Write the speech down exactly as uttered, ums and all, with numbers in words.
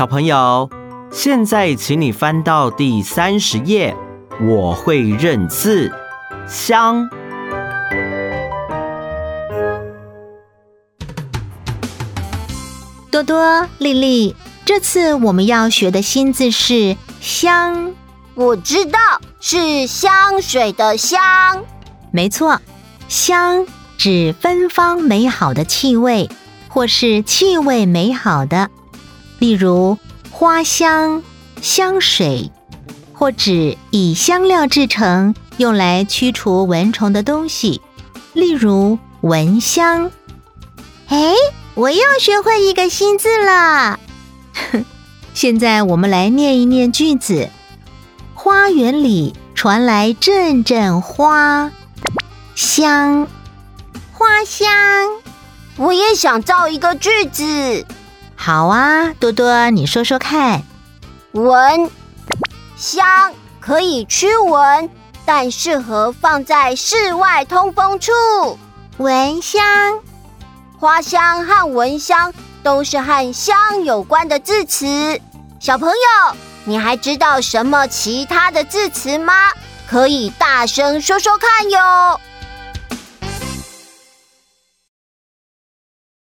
小朋友，现在请你翻到第三十页，我会认字，香。 多多、丽丽，这次我们要学的新字是香。 我知道，是香水的香。 没错，香指芬芳美好的气味，或是气味美好的，例如花香、香水，或指以香料制成，用来驱除蚊虫的东西，例如蚊香。 诶，我又学会一个新字了。 现在我们来念一念句子。花园里传来阵阵花香。 花香，我也想造一个句子。 好啊，多多，你说说看。 蚊香可以驱蚊，但适合放在室外通风处。蚊香，花香和蚊香都是和香有关的字词。小朋友，你还知道什么其他的字词吗？可以大声说说看哟。